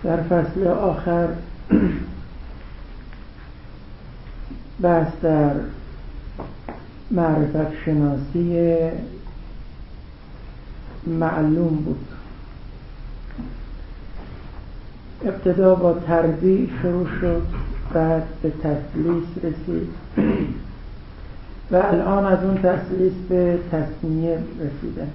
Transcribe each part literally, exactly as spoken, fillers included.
در فصل آخر بحث در معرفت شناسی معلوم بود. ابتدا با تربیع شروع شد، بعد به تثلیث رسید و الان از اون تثلیث به تثنیه رسیدن.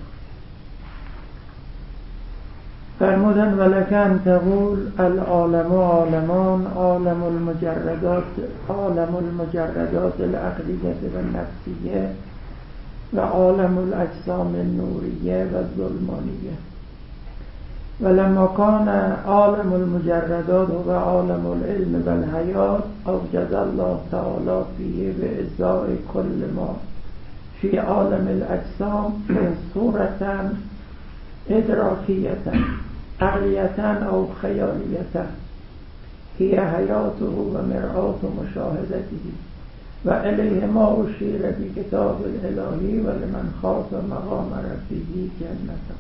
فرمودن ولک ان تقول العالم عالمان عالم المجردات عالم المجردات العقلیه و النفسیه و عالم الاجسام النوریه و الظلمانیه ولما کان عالم المجردات و عالم العلم و الحیات اوجد الله تعالی فیه به ازاء کل ما فی عالم الاجسام صورتا ادراکیتا عقلیتا او خیالیتا هی حیاته و مرآت مشاهدته و الیه ما اشیر بی کتاب الهی و لمن خاف مقام ربه جنتا.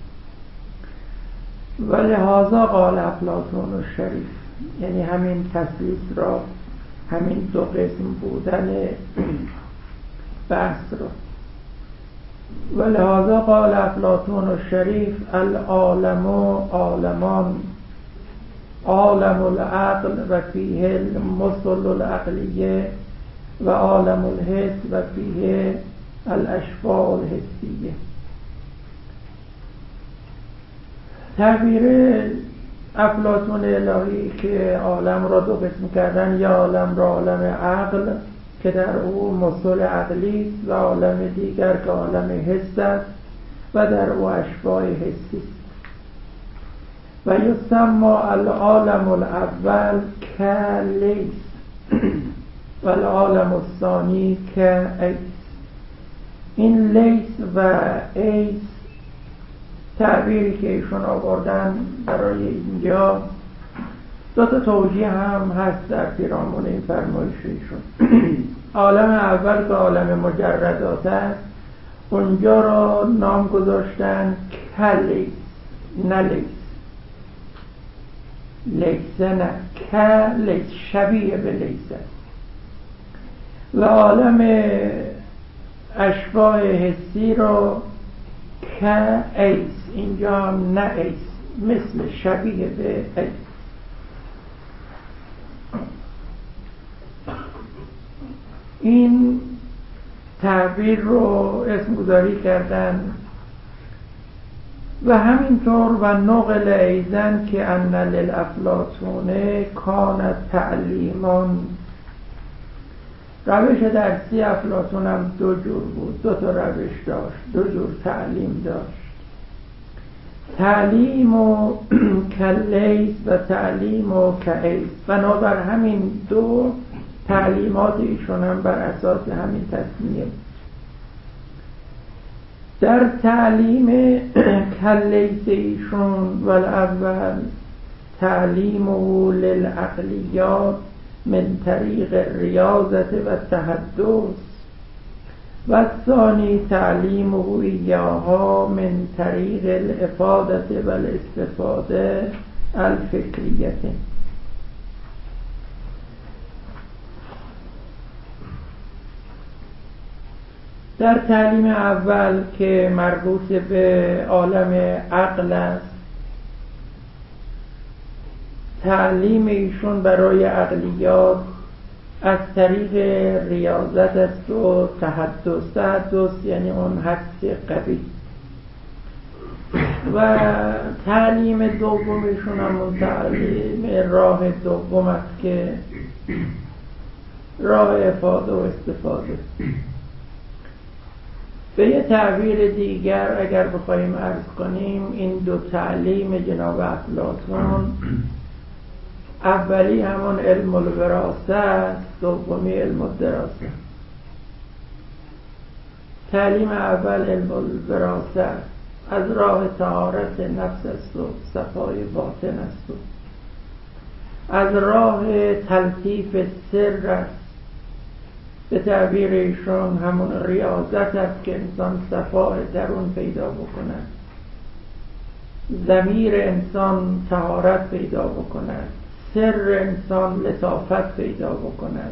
و لهذا قال افلاطون الشریف، یعنی همین تثلیث را، همین دو قسم بودن بحث را. و لهذا قال افلاطون الشریف العالم عالمان عالم العقل و فیه المثل العقلیه و عالم الحس و فیه الاشباع الحسیه. تعبیر افلاطون الهی که عالم را دو قسم کردن، یا عالم را عالم عقل که در او مثل عقلی است و عالم دیگر که عالم حس است و در او اشباع حسی است. و یسمى العالم الاول کلیس و العالم الثانی کایس. این لیس و ایس تعبیری که ایشون آوردن برای اینجا دو تا توجیه هم هست در پیرامون این فرمایش ایشون. عالم اول که عالم مجردات است، اونجا را نام گذاشتن کلیس، نه لیس. لیسه نه، کلیس شبیه به لیسه. و عالم اشباح حسی را که ایس، اینجا هم نه ایس، مثل شبیه به ایس. این تعبیر رو اسم گذاری کردن. و همینطور و نقل ایزن که ان للافلاطون کان تعلیمان، روش درسی افلاطون هم دو جور بود، دو تا روش داشت، دو جور تعلیم داشت. تعلیم و کلیس و تعلیم و کایس. بنابر همین دو تعلیمات ایشون هم بر اساس همین تصمیه. در تعلیم کلیس ایشون و الاول تعلیمه للعقلیات من طریق ریاضت و تحدث و الثانی تعلیمه ایاها من طریق الافادت و الاستفاده الفکریت. در تعلیم اول که مربوط به عالم عقل است، تعلیم ایشون برای عقلیات از طریق ریاضت است و تحدث. تحدث یعنی اون حدس قوی. و تعلیم دوم ایشون هم تعلیم راه دوم است که راه افاده و استفاده. به یه تعبیر دیگر اگر بخوایم عرض کنیم، این دو تعلیم جناب افلاطون، اولی همون علم الوراثه، دومی علم الدراسه. تعلیم اول علم الوراثه از راه طهارت نفس است و صفای باطن است و از راه تلطیف سر است. به تعبیر ایشون همون ریاضت است که انسان صفای درون پیدا بکنه. ضمیر انسان طهارت پیدا بکند، سر انسان لطافت پیدا بکند.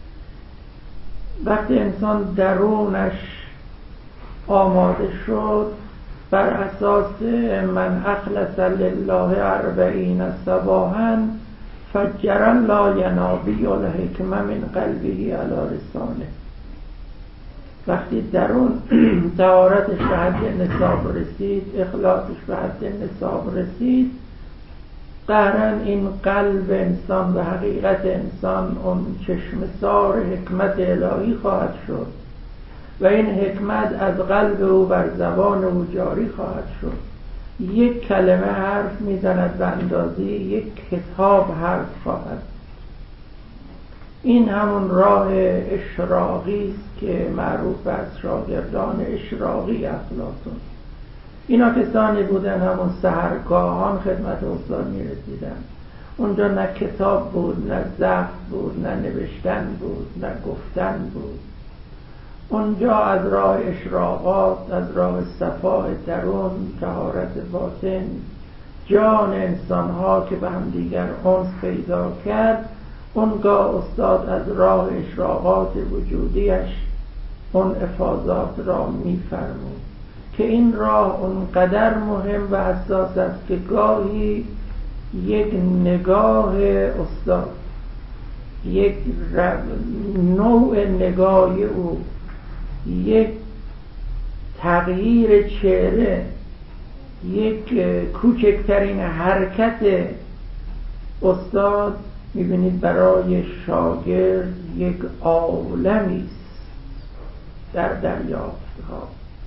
وقتی انسان درونش آماده شد، بر اساس من اخلص لله اربعین صباحا فجرا لا ینابی الحکمه من قلبه علی لسانه. وقتی درون طهارتش به حد نصاب رسید، اخلاصش به حد نصاب رسید، قهرن این قلب انسان و حقیقت انسان اون چشمسار حکمت الهی خواهد شد و این حکمت از قلب او بر زبان او جاری خواهد شد. یک کلمه حرف میزند به اندازه یک کتاب حرف خواهد. این همون راه اشراقی است که معروف است، شاگردان اشراقی افلاطون. اینا کسانی بودن همون سحرگاهان خدمت استاد میرسیدن. اونجا نه کتاب بود، نه ضبط بود، نه نوشتن بود، نه گفتن بود. اونجا از راه اشراقات، از راه صفاء درون، طهارت باطن، جان انسانها که به هم دیگر انس پیدا کرد، اونگاه استاد از راه اشراقات وجودیش اون افاضات را میفرمود که این راه اونقدر مهم و حساس است که گاهی یک نگاه استاد، یک نوع نگاه او، یک تغییر چهره، یک کوچکترین حرکت استاد میبینید برای شاگرد یک عالمی است در دریافت ها.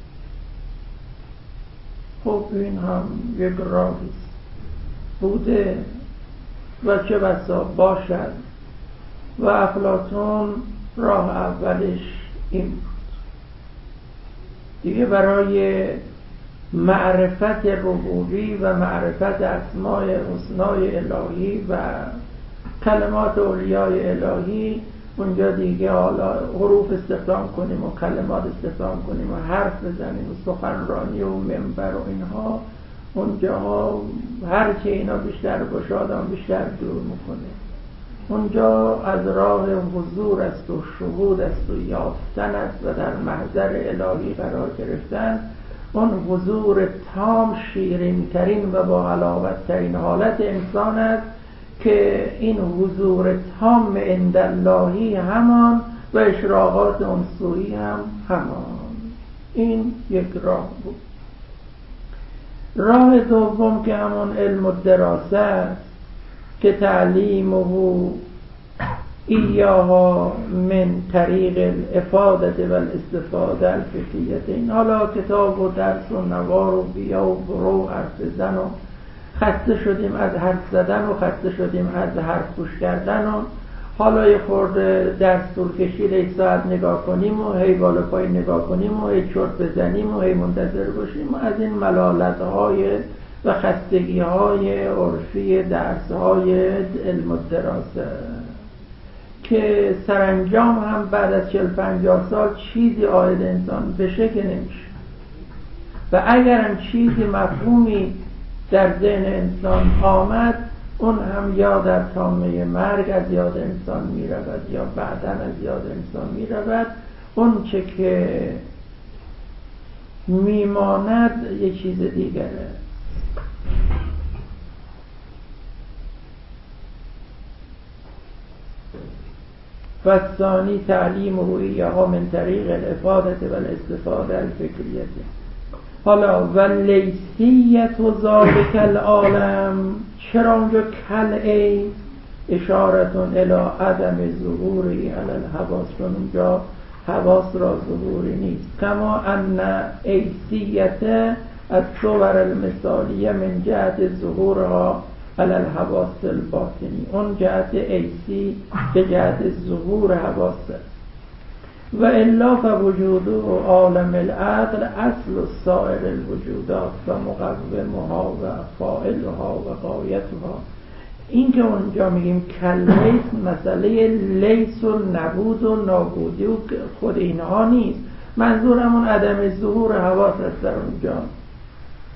خب این هم یک راهی است بوده و چه بسا باشد و افلاطون راه اولش این بود. دیگه برای معرفت ربوبی و معرفت اسماء حسنای الهی و کلمات اولیای الهی اونجا دیگه حالا حروف استخدام کنیم و کلمات استخدام کنیم و حرف بزنیم و سخنرانی و منبر و اینها، اونجا هر چه اینا بیشتر باشه آدم بیشتر دور میکنه. اونجا از راه حضور است و شهود است و یافتن است و در محضر الهی قرار گرفتن. اون حضور تام شیرین ترین و با حلاوت ترین حالت انسان است که این حضور تام عند اللهی همان و اشراقات اون سویی هم همان. این یک راه بود. راه دوم که همون علم الدراسه است که تعلیمه ایاها من طریق الافاده و الاستفاده الفکریتین. حالا کتاب و درس و نوار و بیا و برو حرف زن و خسته شدیم از حرف زدن و خسته شدیم از حرف گوش کردن و حالا یه خورده درس طول کشید یک ساعت نگاه کنیم و هی بالا پایین نگاه کنیم و هی چرت بزنیم و هی منتظر باشیم و از این ملالت های و خستگی های عرفی درس های علم الدراسه که سرانجام هم بعد از چهل پنجاه سال چیزی عاید انسان بشه که نمیشه و اگرم چیزی مفهومی در ذهن انسان آمد اون هم یا در طامه مرگ از یاد انسان می رود یا بعداً از یاد انسان می رود. اون چه که میماند یه چیز دیگره. و ثانی تعلیمه ایها من طریق الافاده و الاستفاده الفکریه. حالا و لیسیت و ذالک العالم، چرا اونجا کل ای اشارتون الی عدم ظهوری علی الحواس، چون اونجا حواس را ظهوری نیست. کما ان ایسیت از صور المثالیه من جهت ظهورها علی الحواس الباطنی، اون جهت ایسی به جهت ظهور حواس و الا فوجود عالم العقل اصل سائر الوجودات و مقومها و فاعلها و غایتها. این که اونجا میگیم کلیس مسئله لیس و نبود و نابودی و خود اینها نیست، منظور همون عدم ظهور حواس است در اونجا.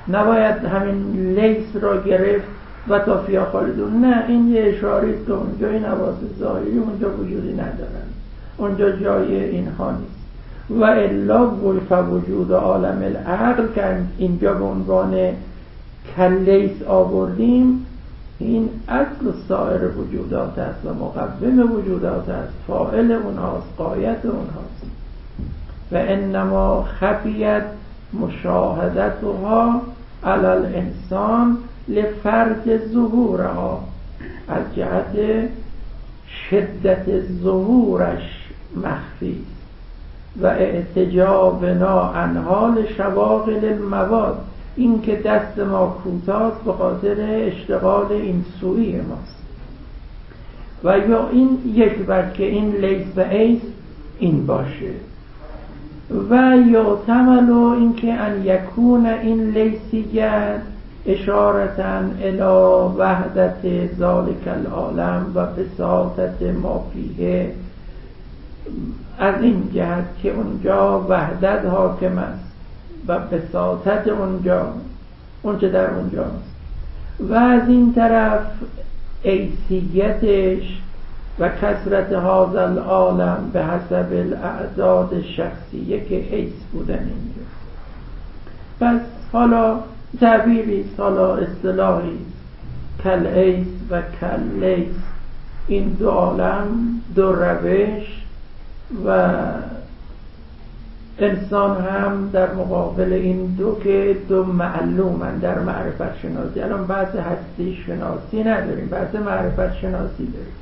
نباید همین لیس را گرفت و تا فیا خالدون. نه، این یه اشاره است که اونجا این حواس ظاهری اونجا وجودی ندارن، اونجا جای اینها نیست. و الا فوجود عالم العقل که اینجا به عنوان کلیس آوردیم، این اصل سایر وجودات است و مقوم وجودات است، فاعل اونهاست، غایت اونهاست. و انما خفیت مشاهدتها علی الانسان لفرط ظهورها، از جهت شدت ظهورش مخفی و اعتجابنا عن حال شواغل المواد، این که دست ما کوتاست به خاطر اشتغال این سویی ماست. و یا این یک بلکه این لیس و ایس این باشه. و یا تملو این که ان یکون این لیسیت اشارتن الی وحدت ذالک العالم و بساطت ما فیه، از این جهت که اونجا وحدت حاکم است و بساطت اونجا اونچه در اونجاست، و از این طرف ایسیتش و کثرت هذا العالم به حسب الاعداد شخصیه که ایس بودن اینجا. پس حالا تعبیری، حالا اصطلاحی، کل ایس و کل لیس، این دو عالم، دو روش، و انسان هم در مقابل این دو که دو معلومن در معرفت شناسی. الان بحث هستی شناسی نداریم، بحث معرفت شناسی داریم.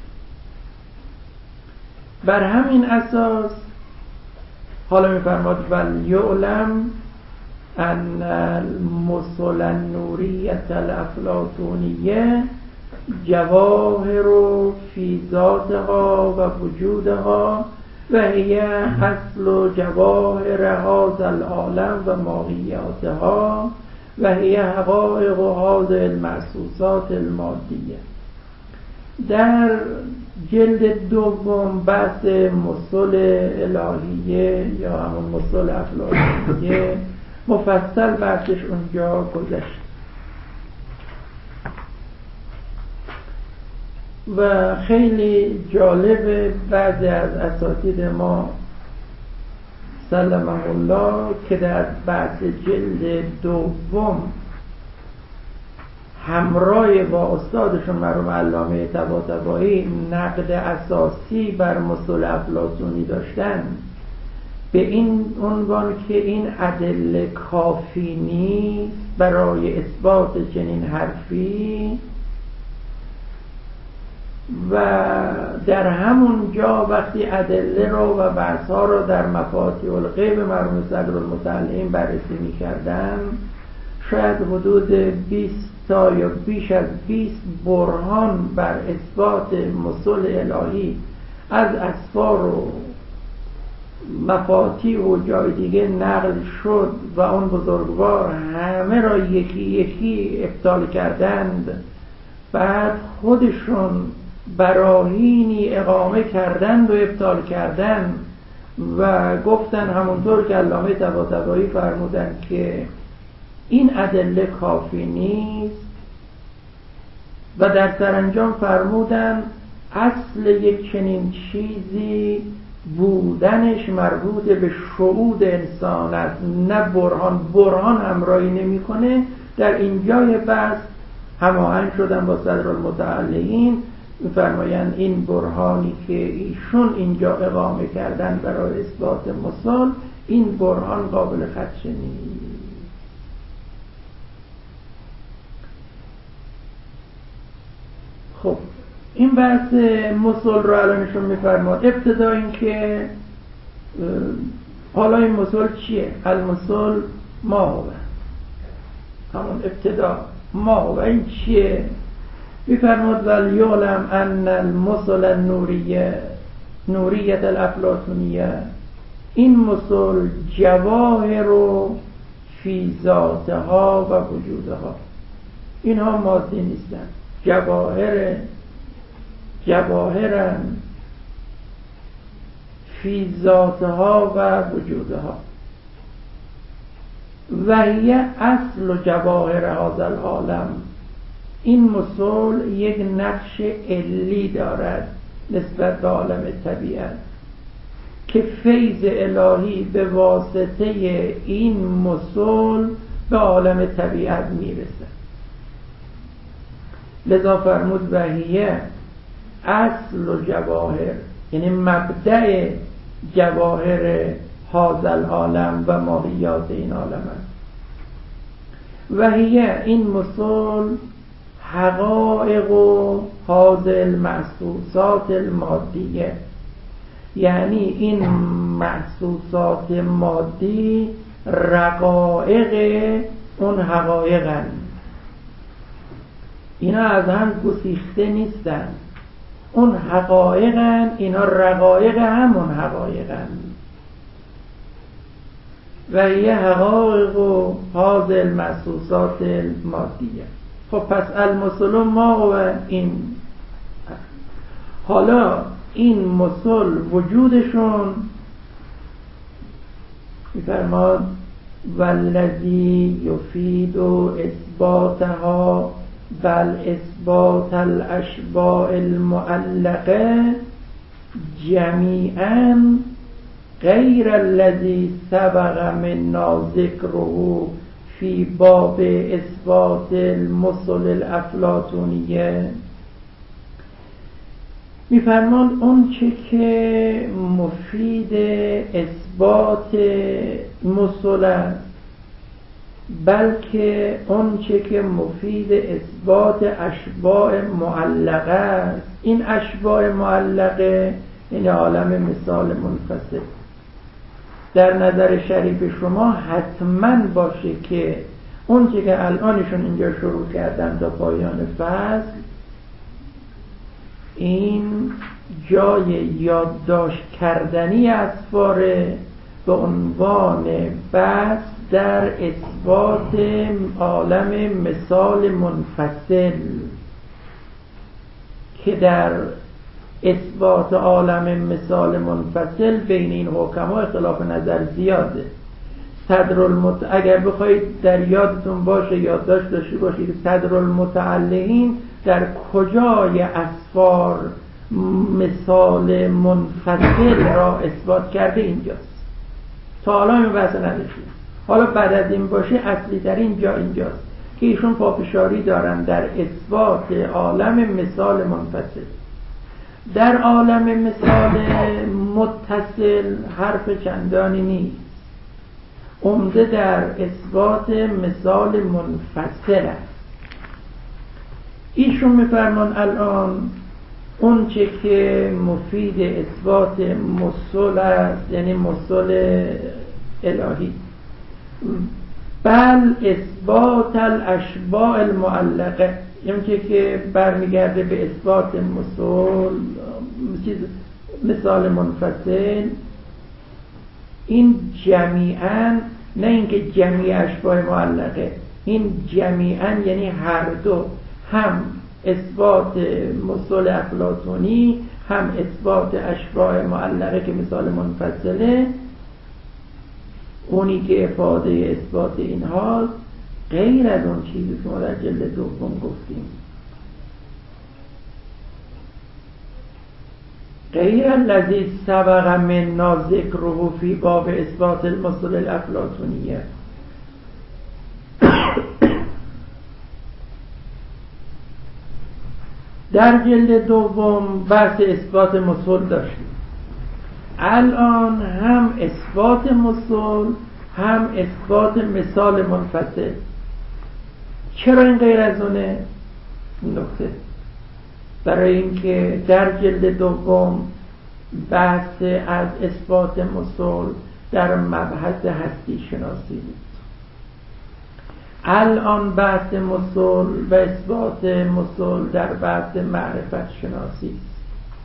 بر همین اساس حالا میفرماد ول یعلم ان المثل النوریة الافلاطونیه جواهر فی ذاتها و وجودها و هی اصل جواهر هذا العالم و ماهیاتها و هی حقایق هذه المحسوسات المادیه. در جلد دوم بحث مثل الهیه یا همون مثل افلاطونیه مفصل بحثش اونجا گذشت. و خیلی جالب بعضی از اساتید ما سلمهم الله که در بحث جلد دوم همراه با استادشون مرحوم علامه طباطبایی نقد اساسی بر مثل افلاطونی داشتن، به این عنوان که این ادله کافی نیست برای اثبات چنین حرفی، و در همون جا وقتی ادله رو و بحث‌ها رو در مفاتیح الغیب مرحوم صدرالمتعلمین بررسی می‌کردن، شاید حدود بیست تا یا بیش از بیست برهان بر اثبات مثل الهی از اسفار و مفاتیح و جای دیگه نقل شد و اون بزرگوار همه را یکی یکی ابطال کردند. بعد خودشون براهینی اقامه کردند و ابطال کردند و گفتن همونطور که علامه طباطبایی فرمودن که این ادله کافی نیست، و در سرانجام فرمودن اصل یک چنین چیزی بودنش مربوط به شهود انسان است، نه برهان. برهان همراهی نمی‌کنه. در این جای بحث هماهنگ شدن با صدرالمتعلقین، می‌فرمایند این برهانی که ایشون اینجا اقامه کردن برای اثبات مثال، این برهان قابل خدشه نیست. خب این بحث مثل رو الانشون می‌فرماد. ابتدا این که حالا این مثل چیه؟ المثل ما هو، همون ابتدا ما هو این چیه؟ می‌فرماد ول یعلم ان المثل النوریه نوریت الافلاطونیه، این مثل جواهر و فی ذاتها و وجودها، اینها مادی نیستن، جواهر جواهرن فی ذاتها و وجودها. و هی اصل و جواهر هذا العالم، این مسل یک نقش علی دارد نسبت به عالم طبیعت که فیض الهی به واسطه این مسل به عالم طبیعت میرسد. لذا فرمود و هی اصل و جواهر، یعنی مبدأ جواهر هذا العالم و ماهیات این عالم است. و هی این مسل حقایق و هذه المحسوسات المادیه، یعنی این محسوسات مادی رقایق اون حقایقن، اینا از هم گسیخته نیستن، اون حقایقن، اینا رقایق همون حقایقن. و یه حقایق و هذه المحسوسات المادیه. خب پس المثل ما و این، حالا این مثل وجودشون میفرماد والذی یفید اثباتها بل اثبات الاشباء المعلقه جمیعا غیر الذی سبق منا ذکره فی باب اثبات المثل الافلاطونیه. میفرمان اون چه که مفید اثبات مثل است، بلکه اون چه که مفید اثبات اشباع معلقه است. این اشباع معلقه این عالم مثال منفصل در نظر شریف شما حتما باشه که اون چه که الانشون اینجا شروع کردن تا پایان فصل، این جای یادداشت کردنی اسفاره به عنوان بحث در اثبات عالم مثال منفصل، که در اثبات عالم مثال منفصل بین این حکما اختلاف نظر زیاده. صدر المت... اگر بخواید در یادتون باشه، یادداشت داشته باشید، صدر المتعلقین در کجای اسفار مثال منفصل را اثبات کرده اینجاست. تا حالا این بحث نداشتیم. حالا بعد از این باشه اصلی در اینجا اینجاست که ایشون پافشاری دارن در اثبات عالم مثال منفصل. در عالم مثال متصل حرف چندانی نیست، عمده در اثبات مثال منفصل است. ایشون میفرمان الان اون چه که مفید اثبات مثل است، یعنی مثل الهی، بل اثبات الاشباع المعلقه، یعنی چه که برمیگرده به اثبات مثل مثال منفصل، این جمیعاً، نه اینکه جمیع اشباع معلقه، این جمیعاً یعنی هر دو، هم اثبات مثل افلاطونی هم اثبات اشباع معلقه که مثال منفصله، اونی که افاده اثبات اینها غیر از اون چیزی که ما در جلد دوم گفتیم، غیر الذی سبق منا ذکره فی باب اثبات المثل الافلاطونیه. در جلد دوم بحث اثبات مثل داشتیم، الان هم اثبات مثل هم اثبات مثال منفصل. چرا این غیر از اونه؟ نکته برای اینکه در جلد دوم بحث از اثبات مثل در مبحث هستی شناسی بود، الان بحث مثل و اثبات مثل در بحث معرفت شناسی است.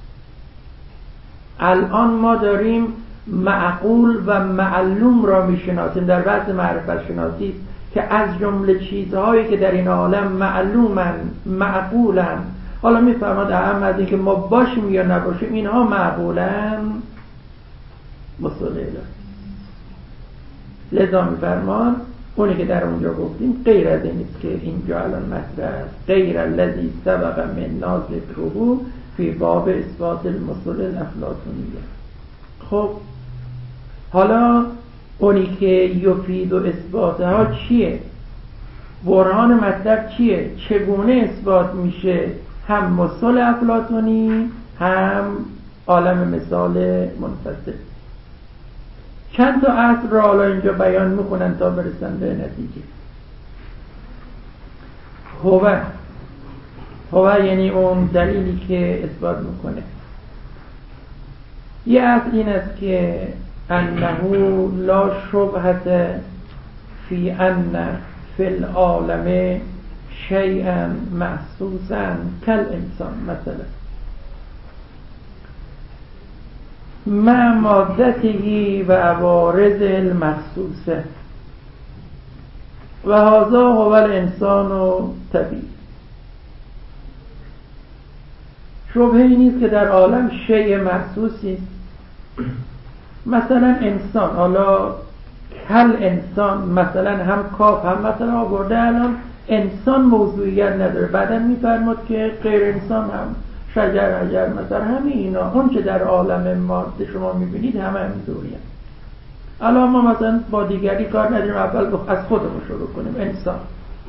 الان ما داریم معقول و معلوم را میشناسیم در بحث معرفت شناسی است که از جمله چیزهایی که در این عالم معلومن معقولن، حالا میفرماد اهم از این که ما باشیم یا نباشیم اینها معقولن مثل الهی. لذا میفرمان اونی که در اونجا گفتیم غیر از این است که اینجا الان مطرح است، غیر الذی سبق من ذکره فی باب اثبات المثل الافلاطونیه. خب حالا اونی که یفید و اثباتها چیه؟ برهان مطلب چیه؟ چگونه اثبات میشه هم مثل افلاطونی هم عالم مثال منفصل؟ چند تا اصل را حالا اینجا بیان میکنن تا برسن به نتیجه. هو هو یعنی اون دلیلی که اثبات میکنه. یه اصل این است که انه لا شبهت فی ان فی العالم شیئا محسوسا کالانسان مثلا مع مادته و عوارض المخصوصه و هذا هو الانسان طبیعی. شبهه نیست که در عالم شیء محسوسی است، مثلا انسان، حالا کل انسان مثلا هم کاف هم مثلا آورده، الان انسان موضوعیت نداره، بعدا میفرماد که غیر انسان هم شجر حجر مثلا همه اینا اون که در عالم ماده شما میبینید همه همینطوری هم. الان ما مثلا با دیگری کار نداریم، اول از خودمون شروع کنیم. انسان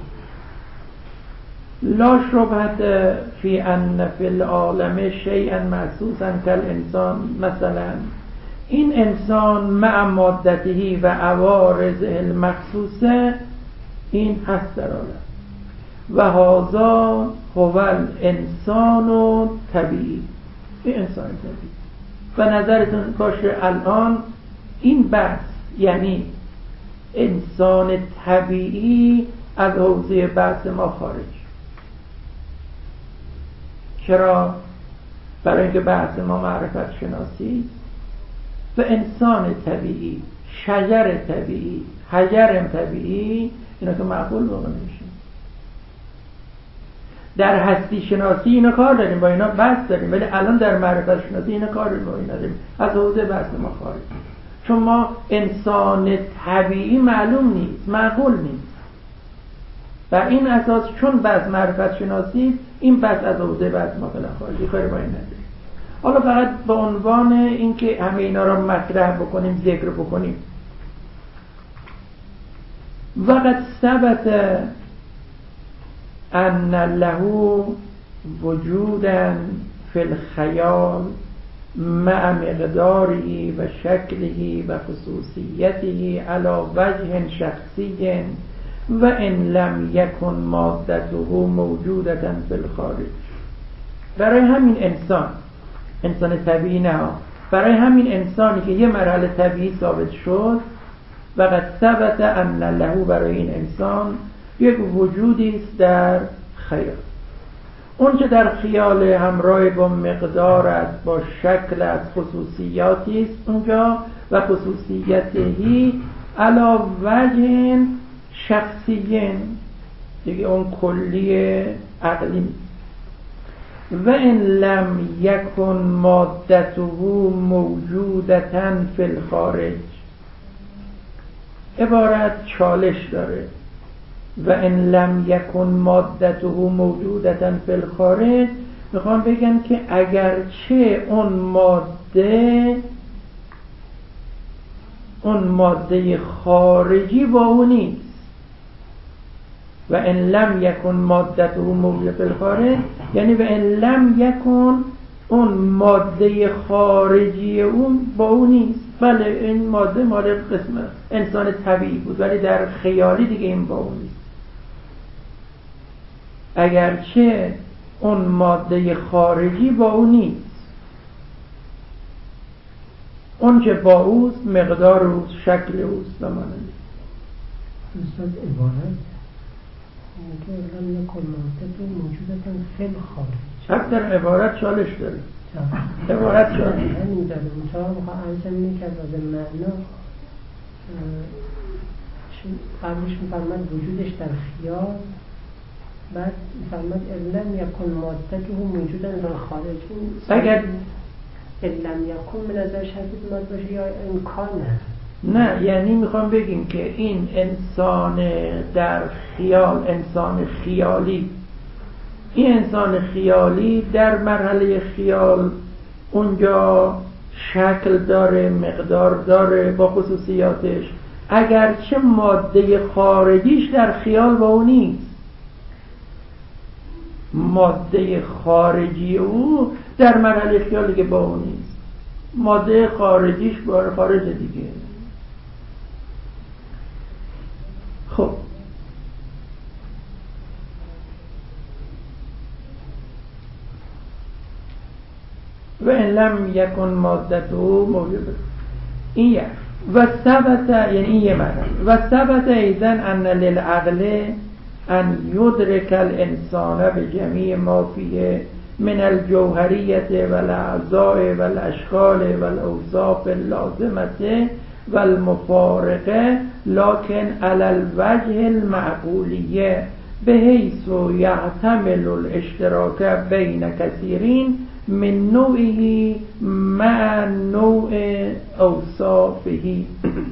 لا شبهت فی ان فی العالم شیئا محسوسا کالانسان مثلا این انسان مع مادته و عوارض المخصوصه این هست در عالم و هذا هو الانسان طبیعی. این انسان طبیعی. و نظرتون باشه الان این بحث یعنی انسان طبیعی از حوزه بحث ما خارج. چرا؟ برای اینکه بحث ما معرفت شناسی و انسان طبیعی، شجر طبیعی، حجر طبیعی، اینا که معقول واقع نمیشه. در هستی شناسی اینا کار داریم، با اینا بحث داریم، ولی الان در معرفت شناسی اینا کار با اینا داریم، از حوزه بحث ما خارج. چون ما انسان طبیعی معلوم نیست، معقول نیست. بر این اساس چون بحث معرفت شناسی این بحث از حوزه بحث ما فعلا خارجی، کاری با این نداریم. حالا فقط به عنوان اینکه همه اینا را مطرح بکنیم، ذکر بکنیم. وقد ثبت ان له وجودا فی الخیال مع مقداره و شکله و خصوصیته علی وجه شخصی و ان لم یکن مادته موجودة فی الخارج. برای همین انسان، انسان طبیعی نه، برای همین انسانی که یه مرحله طبیعی ثابت شد، وقد ثبت ان له، برای این انسان یک وجودی است در خیال. اون که در خیال همراه با مقدار است، با شکل است، خصوصیاتی است اونجا و خصوصیتهی علی وجه شخصی، دیگه اون کلی عقلی. و ان لم یکن مادته موجودة فی الخارج، عبارت چالش داره. و ان لم یکن مادته موجودة فی الخارج، میخوام بگم که اگرچه اون ماده اون ماده خارجی با اون نیست. و ان لم یکن مادته موجودة فی الخارج یعنی و ان لم یکن اون ماده خارجی اون با اون نیست. بله این ماده مال قسم انسان طبیعی بود، ولی در خیالی دیگه این با اون نیست. اگرچه اون ماده خارجی با اون نیست، اون که با اوست مقدار اوست، شکل اوست و مانند. مثل عبارت که لم یکن مادته موجودة فی الخارج، حتی در عبارت چالش داره. عبارت چالش همین داره. مثلا میخواه انجام اینه که از معنا قبلش میفرمد وجودش در خیال، بعد میفرمد لم یکن مادته موجودة در خارج. اگر لم یکن به نظر شدید ماد باشه یا امکان نه، نه، یعنی میخوام بگیم که این انسان در خیال، انسان خیالی، این انسان خیالی در مرحله خیال اونجا شکل داره، مقدار داره با خصوصیاتش، اگرچه ماده خارجیش در خیال با اون نیست. ماده خارجی او در مرحله خیال دیگه با اون نیست، ماده خارجیش با خارج دیگه. خب و ان لم یکن مادته موجب این یک و ثبت، یعنی این یه مرحله. و ثبت ایضا ان للعقل ان یدرک الانسان بجمیع ما فیه من الجوهریه و الاعضاء و الاشکال و الاوصاف اللازمه و المفارقه، لكن على الوجه المعقولیه بحيث يحتمل الاشتراك بين كثيرين من نوعه مع نوع اوصافه.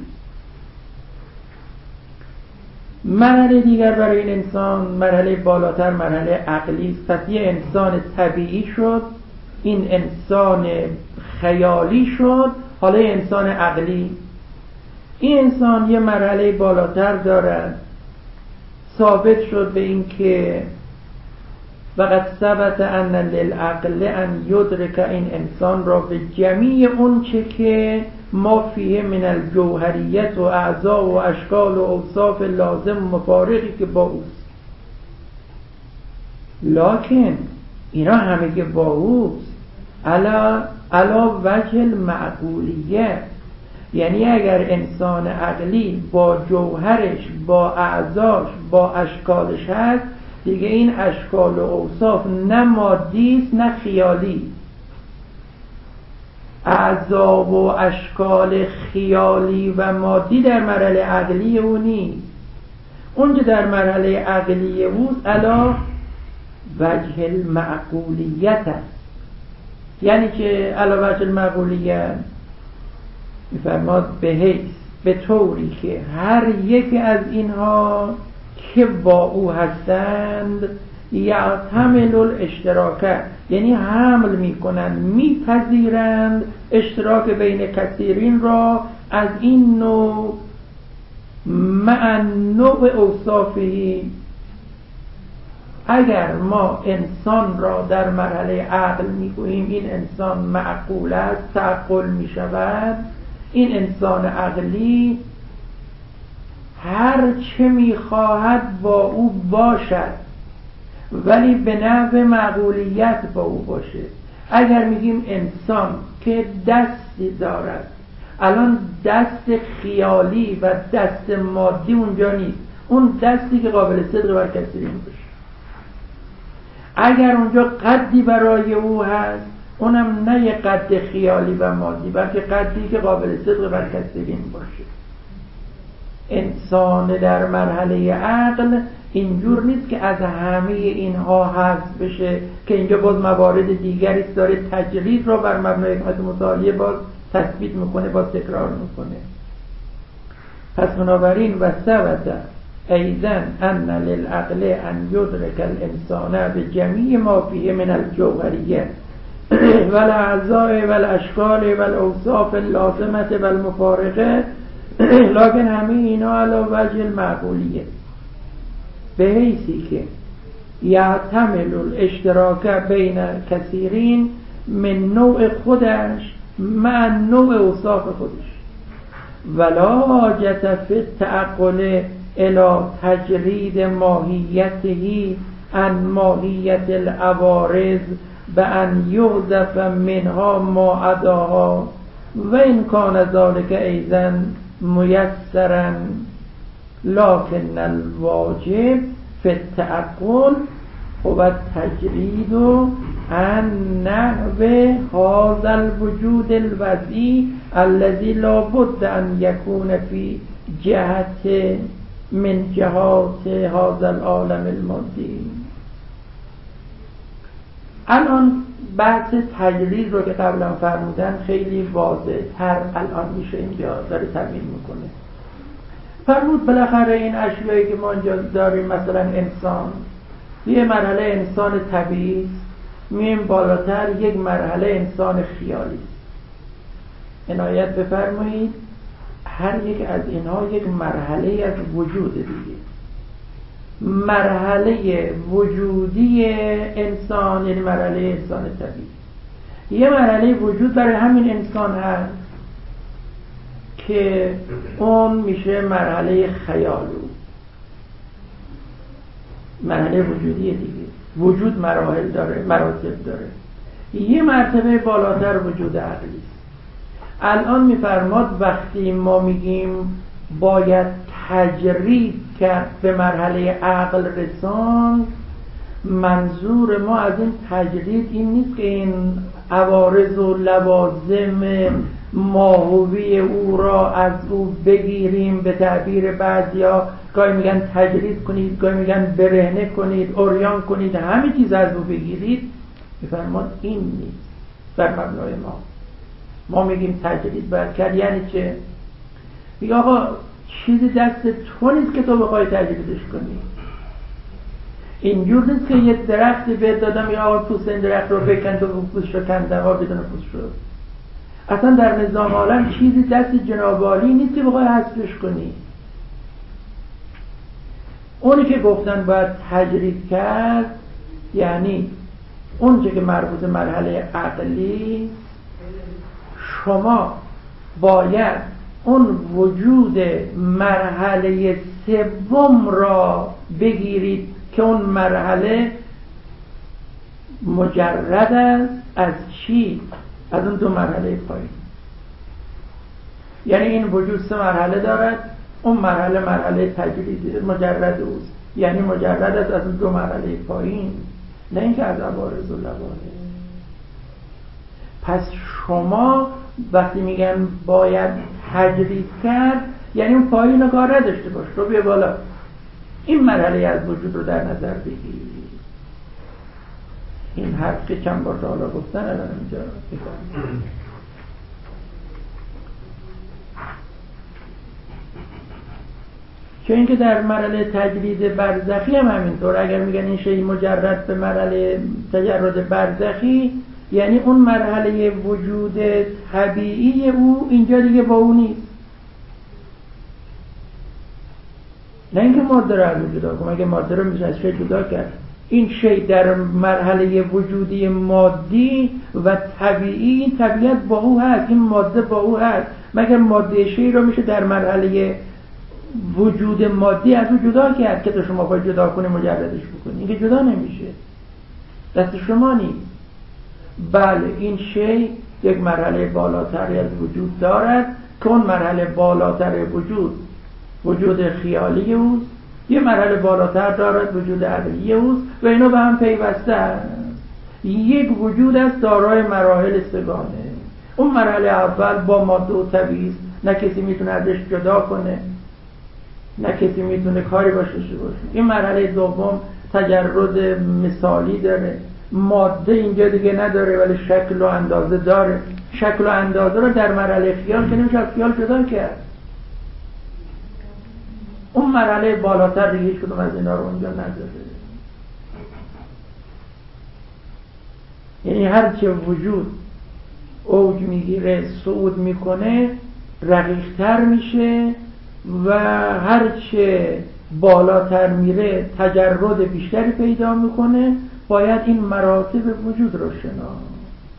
مرحله دیگر برای این انسان، مرحله بالاتر، مرحله عقلی است. پس یه انسان طبیعی شد، این انسان خیالی شد، حالا یه انسان عقلی. این انسان یه مرحله بالاتر دارد، ثابت شد به این که وقد ثبت ان للعقل ان یدرک، این انسان را به جمیع اون چه که ما فیه من الجوهریت و اعضا و اشکال و اوصاف لازم و مفارقی که با اوست. لکن اینا همه که با اوست علا, علا وجه المعقولیه، یعنی اگر انسان عقلی با جوهرش، با اعضاش، با اشکالش هست، دیگه این اشکال و اوصاف نه مادی است نه خیالی. اعضا و اشکال خیالی و مادی در مرحله عقلی او نیست. اونجا در مرحله عقلی اوست علا وجه المعقولیت است. یعنی که علا وجه المعقولیت میفرماد به حیث، به طوری که هر یک از اینها که با او هستند یعتمل الاشتراک، یعنی حمل میکنند، میپذیرند اشتراک بین کثیرین را از این نوع مع نوع اوصافی. اگر ما انسان را در مرحله عقل میگوییم این انسان معقول است، تعقل میشود، این انسان عقلی هر چه میخواهد با او باشد، ولی به نحو معقولیت با او باشه. اگر میگیم انسان که دستی دارد، الان دست خیالی و دست مادی اونجا نیست، اون دستی که قابل صدق بر کسی باشه. اگر اونجا قدی برای او هست، اونم نه یه قد خیالی و مادی، بلکه قدی که قابل صدق بر کسی باشه. انسان در مرحله عقل اینجور نیست که از همه اینها حذف بشه، که اینجا باز موارد دیگری داره تجرید را بر مبنای حکمت متعالیه باز تثبیت میکنه، باز تکرار میکنه. پس بنابراین و ثبت ایضا ان للعقل ان یدرک الانسان بجمیع ما فیه من الجوهریه و الاعضاء و الاشکال و الاوصاف اللازمه و المفارقه، لکن همه اینا علی وجه المعقولیه، به حیثی که یعتمل الاشتراک بین کثیرین من نوع خودش مع نوع اوصاف خودش، ولا حاجت فی التعقل الی تجرید ماهیته عن ماهیت العوارض بأن یحذف منها ما عداها و ان کان ذلك ایضا میسرا، لكن الواجب فی التعقل هو التجرید عن نحو هذا الوجود الوضعی الذي لا بد ان يكون في جهت من جهات هذا العالم المادی. الان بحث تجرید رو که قبلا فرمودن خیلی واضح تر الان میشه اینجا داره تبیین میکنه. فرمود بالاخره این اشیایی که ما اینجا داریم، مثلا انسان یه مرحله انسان طبیعی، میایم بالاتر یک مرحله انسان خیالی. عنایت بفرمایید هر یک از اینها یک مرحله از وجود دیگه. مرحله وجودی انسان یعنی مرحله انسان طبیعی، یه مرحله وجود برای همین انسان هست که اون میشه مرحله خیال، مرحله وجودی دیگه. وجود مراحل داره، مراتب داره. یه مرتبه بالاتر وجود عقلی است. الان میفرماد وقتی ما میگیم باید تجرید کرد به مرحله عقل رسان، منظور ما از این تجرید این نیست که این عوارض و لوازم ماهوی او را از او بگیریم. به تعبیر بعضیا گاهی میگن تجرید کنید، گاهی میگن برهنه کنید، عریان کنید، همه چیز از او بگیرید. میفرماد این نیست در مبنای ما. ما میگیم تجرید باید کرد یعنی چه؟ میگه آقا چیزی دست تو نیست که تو بخوای تجریدش کنی. اینجور نیست که یه درختی بهت دادم یا آقا پوست این درخت رو بکن، تو پوست رو کندم ها بدون پوست شد. اصلا در نظام عالم چیزی دست جناب عالی نیست که بخوای حذفش کنی. اونی که گفتن باید تجرید کرد یعنی اون که مربوط مرحله عقلی، شما باید اون وجود مرحله سوم را بگیرید که اون مرحله مجرد است از چی؟ از اون دو مرحله پایین. یعنی این وجود سه مرحله دارد، اون مرحله مرحله تجرید مجرد اوست، یعنی مجرد است از اون دو مرحله پایین، نه اینکه از عوارض و لوازم. پس شما وقتی میگن باید تجرید کرد یعنی اون پایین رو کار نداشته باش، رو بیا بالا، این مرحله از وجود رو در نظر بگیر. این حرف که چند بار تا حالا گفتن الان اینجا بفرمایید. چون اینکه در مرحله تجرید برزخی هم همینطور، اگر میگن این شی مجرد به مرحله تجرد برزخی یعنی اون مرحله وجود طبیعی او اینجا دیگه با او نیست. نه اینکه ماده رو از جدا کنم، اگه ماده رو میشه از شی جدا کرد، این شی در مرحله وجودی مادی و طبیعی، این طبیعت با او هست، این ماده با او هست. مگر ماده شی رو میشه در مرحله وجود مادی از او جدا کرد که تو شما باید جدا کنی مجردش بکنی؟ این که جدا نمیشه، دست شما نیست. بله این شی یک مرحله بالاتری از وجود دارد که اون مرحله بالاتر وجود وجود خیالی اوست، یه مرحله بالاتر دارد وجود عقلی اوست و اینا به هم پیوسته است. یک وجود است دارای مراحل سگانه. اون مرحله اول با ماده و طبیعی است، نه کسی میتونه ازش جدا کنه، نه کسی میتونه کاری باشه باشه. این مرحله دوم تجرد مثالی داره، ماده اینجا دیگه نداره ولی شکل و اندازه داره. شکل و اندازه رو در مرحله خیال که نمیشه از خیال جدا کرد. اون مرحله بالاتر دیگه هیچ کدوم از اینا رو اونجا نداره. یعنی هرچه وجود اوج میگیره صعود میکنه رقیق‌تر میشه و هرچه بالاتر میره تجرد بیشتری پیدا میکنه. باید این مراتب وجود رو شناخت.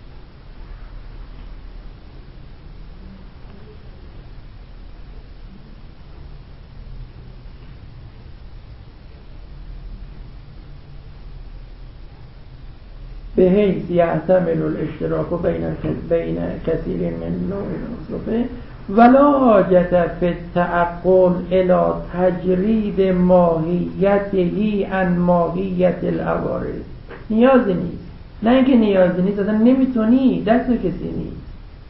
به حیث یحتمل الاشتراک بین بین کثیر من نوع الوصف ولا حاجت فی التعقل الی تجرید ماهیته عن ماهیت العوارض. نیازی نیست، نه اینکه نیازی نیست، اصلا نمیتونی، دست کسی نیست.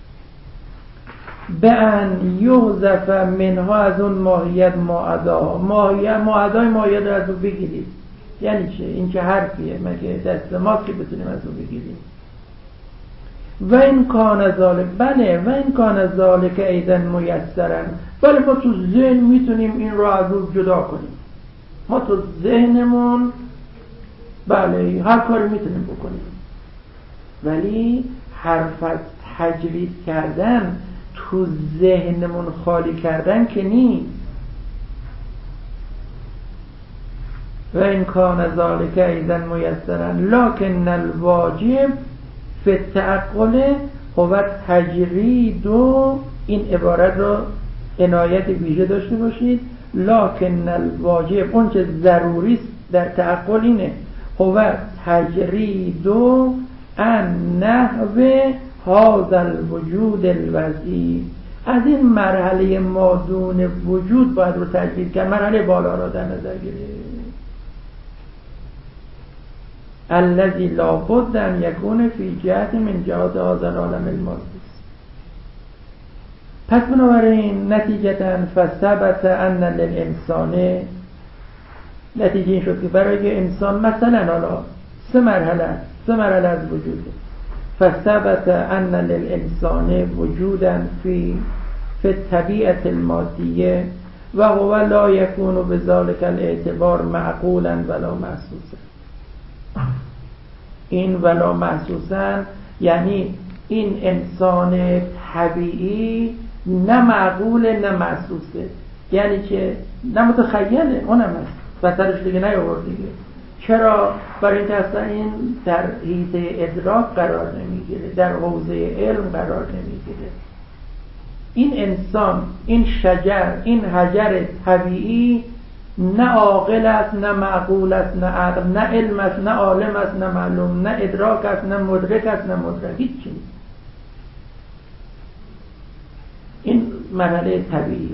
به ان یحذف منها، از اون ماهیت معدا، ماهیت معدای ماهیت رو از اون بگیرید. یعنی چه؟ این که حرفیه؟ مگه دست ماست که بتونیم از اون بگیریم؟ و این کان ذالک، بله و این کان ذالک ایضا میسرن، بله ما تو ذهن میتونیم این رو از رو جدا کنیم، ما تو ذهنمون بله هر کاری میتونیم بکنیم، ولی حرف از تجرید کردن تو ذهنمون خالی کردن که نیست. و این کان ذالک ایضا میسرا لکن الواجب فی التعقل هو تجرید. و این عبارت را عنایت ویژه داشته باشید، لکن الواجب اون چه ضروری است در تعقل اینه، هو تجرید ان نحو هذا الوجود الوضعی، از این مرحله مادون وجود باید رو تجرید کرد، مرحله بالا را در نظر گرفت، الذی لا بد ان یکون فی جهت من جهات هذا العالم المادی. پس بنابراین نتیجتا فثبت ان للانسان، نتیجه این شد که برای انسان مثلا حالا سه مرحله سه مرحله از وجوده، فثبت ان للانسان وجودا فی فی الطبیعه المادیه و هو لا یکون بذلک الاعتبار معقولا ولا محسوسا. این ولا محسوسا یعنی این انسان طبیعی نه معقوله نه محسوسه، یعنی که نه متخیله، اونم هست و سرش دیگه نیاورد دیگه. چرا؟ برای اینکه اصلا این در حیطه ادراک قرار نمیگیره، در حوزه علم قرار نمیگیره. این انسان، این شجر، این حجر طبیعی نه عاقل است نه معقول است نه عقل، نه علم است نه عالم است نه معلوم، نه ادراک است نه مدرک است نه مدرک، هیچ چیز. این مرحله طبیعی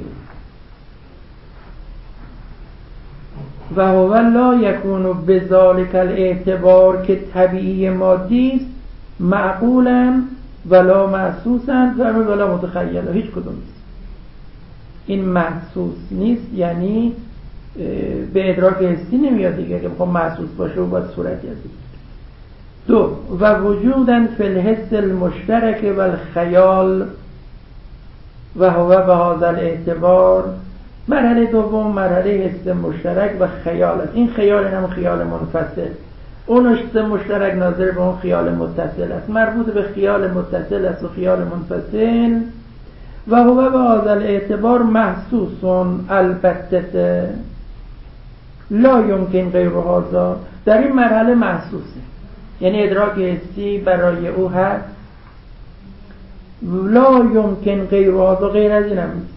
و هو لا یکون بذالک الاعتبار که طبیعی مادی است معقولا ولا محسوسا ولا متخیلا، هیچ کدوم نیست. این محسوس نیست یعنی به ادراک حسی نمیاد دیگه، که بخوام محسوس باشه و باید صورتی از دو و وجودن فی الحس المشترک و الخیال و هو به هذا الاعتبار. مرحله دوم مرحله حس مشترک و خیال است. این خیال هم خیال منفصل، اون حس مشترک ناظر به اون خیال متصل است، مربوط به خیال متصل است و خیال منفصل. و هو به هذا الاعتبار محسوسون البته لا یمکن غیر هذا، در این مرحله محسوسه، یعنی ادراک حسی برای او هست، لا یمکن غیر هذا، غیر از این هم نیست.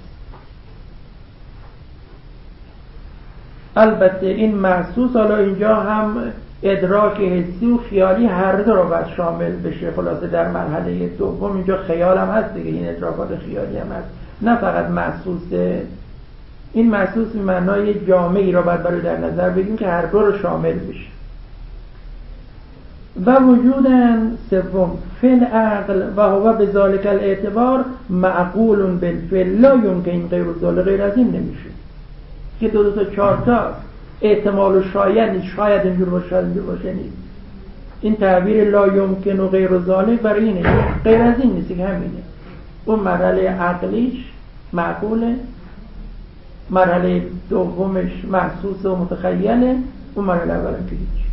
البته این محسوس، حالا اینجا هم ادراک حسی و خیالی هر دو را باید شامل بشه. خلاصه در مرحله دوم اینجا خیال هم هست دیگه، این ادراکات خیالی هم هست، نه فقط محسوسه. این محسوس به معنای جامعی را باید برای در نظر بگیم که هر دو را شامل بشه. و وجودن سوم فی العقل و هو بذالک الاعتبار معقول بالفعل لا یمکن غیر ذلک، غیر از این نمیشه که دو دو تا چهار تا احتمال و شاید نیست، شاید اینجور باشه شاید اینجور باشه نیست. این تعبیر لا یمکن و غیر ذلک برای اینه، غیر از این نیست که همینه. اون مرحله عقلیش معقوله، مرحله دومش محسوس و متخیله، اون مرحله اولم که هیچ.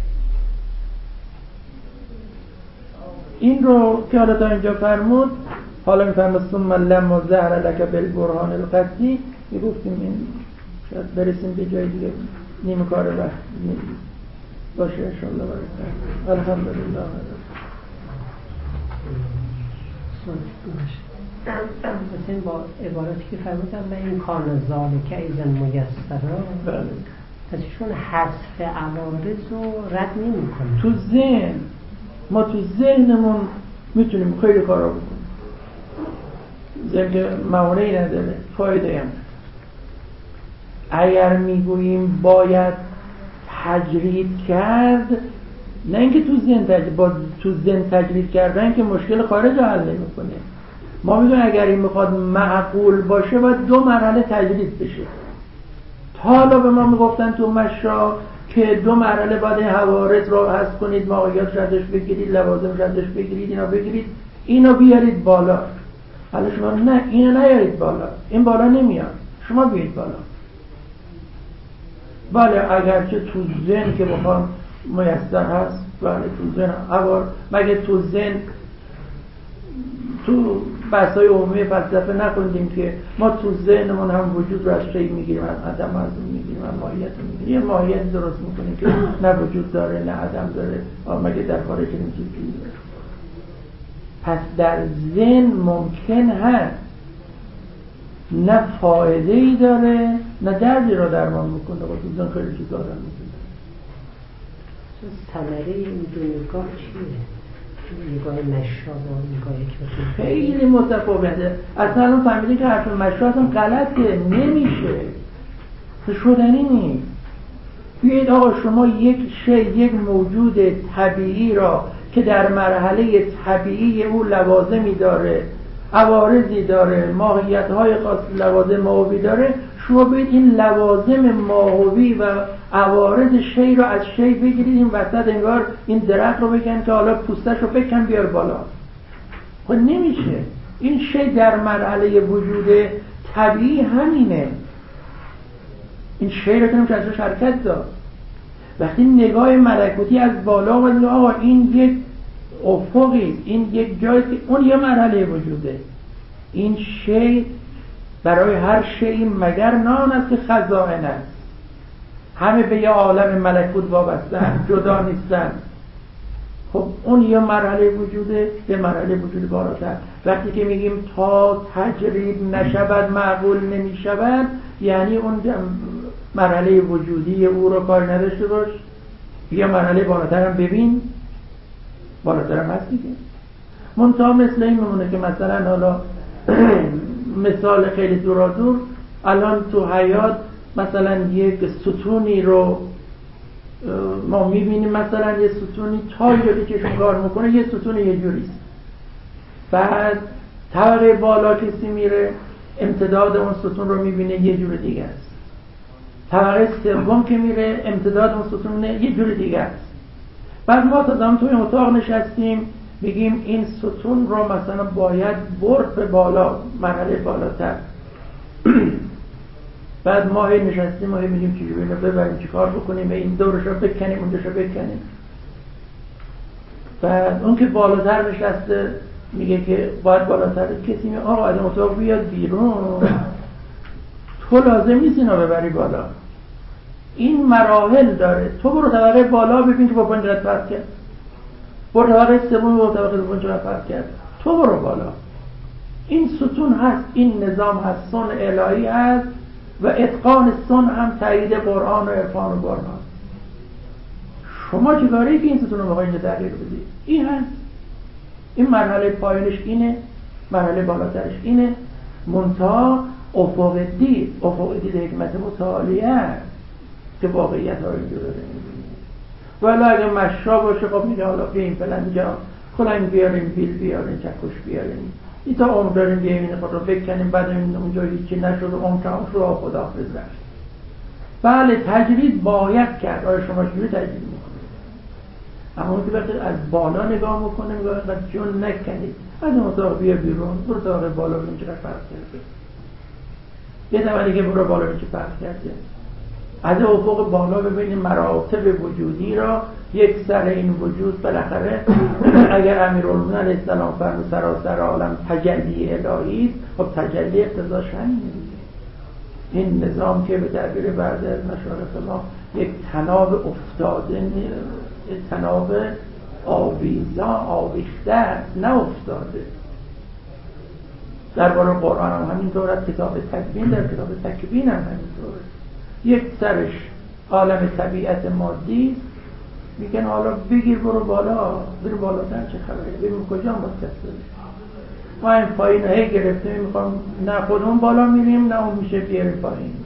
این رو که حالا تا اینجا فرمود، حالا میفرمود ثم لما ظهر لک بالبرهان القطعی، میگفتیم این شاید برسیم به جای دیگه، نیم کار وقت باشه انشاءالله. برای الحمدلله. مثلا با عبارتی که فرمودم و این کان ذالک ایضا میسرا، پس ایشون حذف عوارض رو رد نمی کنه. تو ذهن ما تو ذهنمون میتونیم خیلی کارا بکنیم، ذهن که موانعی نداره، فایده هم. اگر میگوییم باید تجرید کرد، نه اینکه تو ذهن تجرید، با تو ذهن تجرید کردن که مشکل خارج حل نمیکنه. ما میگویم اگر این میخواد معقول باشه باید دو مرحله تجرید بشه. تا حالا به ما میگفتن تو مشا که دو مرحله باید حوارث رو حذف کنید، ماهیات ردش بگیرید، لوازم ردش بگیرید، اینا بگیرید. اینو بیارید بالا. حالا شما نه اینو نیارید بالا، این بالا نمیاد، شما بیارید بالا. بله اگرچه تو ذهن که بخوام میسر هست، بله تو ذهن اوار، مگه تو ذهن تو بحث‌های عمومی فلسفه نخوندیم که ما تو ذهنمون هم وجود رو از شی میگیریم، از عدم از اون میگیریم، از ماهیت میگیریم، یه ماهیت درست میکنیم که نه وجود داره نه عدم داره، مگه در خارج این چیزی داره. پس در ذهن ممکن هست نه فایده ای داره نه دردی رو درمان میکنه، با تو ذهن خیلی چیزا دارن میکنه. ثمره این دو نگاه چیه؟ نگاه مشا و نگاه حکمت خیلی متفاوته. اصلا فهمیدین که حرف مشا اصلا غلطه، نمیشه، شدنی نیست. بیایید آقا شما یک شی، یک موجود طبیعی را که در مرحله طبیعی او لوازمی داره، عوارضی داره، ماهیت‌های خاص، لوازم ماهوی داره، شما باید این لوازم ماهوی و عوارض شی رو از شی بگیرید، این وسط انگار این درخت رو بکن که حالا پوستش رو بکن بیار بالا. خب نمیشه. این شی در مرحله وجود طبیعی همینه. این شی رو کنیم که ازش حرکت داد. وقتی نگاه ملکوتی از بالا و آقا این یک افقی، این یک جایی که اون یه مرحله وجوده، این شی برای هر شی مگر نان است که خزائن است، همه به یه عالم ملکوت وابستن، جدا نیستن. خب اون یه مرحله وجوده، یه مرحله وجود بالاتر. وقتی که میگیم تا تجرید نشود معقول نمیشود، یعنی اون مرحله وجودی او رو کار نداشته باش، یه مرحله بالاتر هم ببین، بالاتر هم هست دیگه. منتها مثل این میمونه که مثلا حالا مثال خیلی دورا دور، الان تو حیات مثلا یک ستونی رو ما میبینیم، مثلا یه ستونی تا اینجا که چشم کار میکنه یه ستون یه جوریست، بعد طبقه بالا کسی میره امتداد اون ستون رو میبینه یه جور دیگه است، طبقه سوم که میره امتداد اون ستون یه جور دیگه است. بعد ما تا دام توی اتاق نشستیم بگیم این ستون رو مثلا باید برد به بالا، مرحله بالاتر. بعد ما هی نشستیم و هی میگیم چجوری اینو ببریم، چی کار بکنیم، این دورش رو بکنیم اونجاش رو بکنیم. بعد اون که بالاتر نشسته میگه که باید بالاتر، کسی میگه آقا از اتاق بیاد بیرون، تو لازم نیست اینو ببری بالا، این مراحل داره، تو برو طبقه بالا ببین که با پنج قد فرق کرد، برو طبقه سوم برو طبقه دوم چقدر فرق کرد، تو برو بالا. این ستون هست، این نظام هست، صنع الهی هست و اتقان صنع هم تایید قرآن و عرفان و قرآن. شما چیکاری که این ستون رو بخواید تغییر بدید؟ این هست، این مرحله پایینش اینه، مرحله بالاترش اینه. منتها افق دید، افق دید حکمت متعالیه که واقعیت ها رو اینجا داره میبینید. ولی اگه مشا باشه خب میگه حالا بیاییم فلنجا کلنگ بیاریم، بیل بیاریم، چکش بیاریم، این تا عمر داریم بیاییم این خود رو بکنیم، بعد این اونجا هیچی نشد و عمر تمام شد و خدا حافظ رفت. بله تجرید باید کرد. آیا شما چجوری تجرید میکنید؟ اما اون که وقتی از بالا نگاه میکنه میگه اینقدر جون نکنید، از اون اتاق بیا بیرون، برو اتاق بالا ببین چقدر فرق کرده، یه دفعه دیگه برو بالا ببین چه فرق کرده. از افق بالا ببینیم مراتب وجودی را، یک سر این وجود بالاخره اگر امیرالمومنین علیه السلام فرمود سراسر عالم تجلی الهی است، خب تجلی اقتضاش همینه. این نظام که به تعبیر بعضی از مشایخ ما یک طناب افتاده، یک طناب آویزان آویخته نه افتاده. درباره قرآن هم همینطور است، کتاب تدوین در کتاب تکوین هم همینطوره. یک سرش عالم طبیعت مادی است، میگن حالا بگیر برو بالا، برو بالاتر چه خبره، ببین کجا متصل. ما این پایین هی گرفتیم میخوام نه خودمون بالا میریم نه اون میشه بیاریم پایین.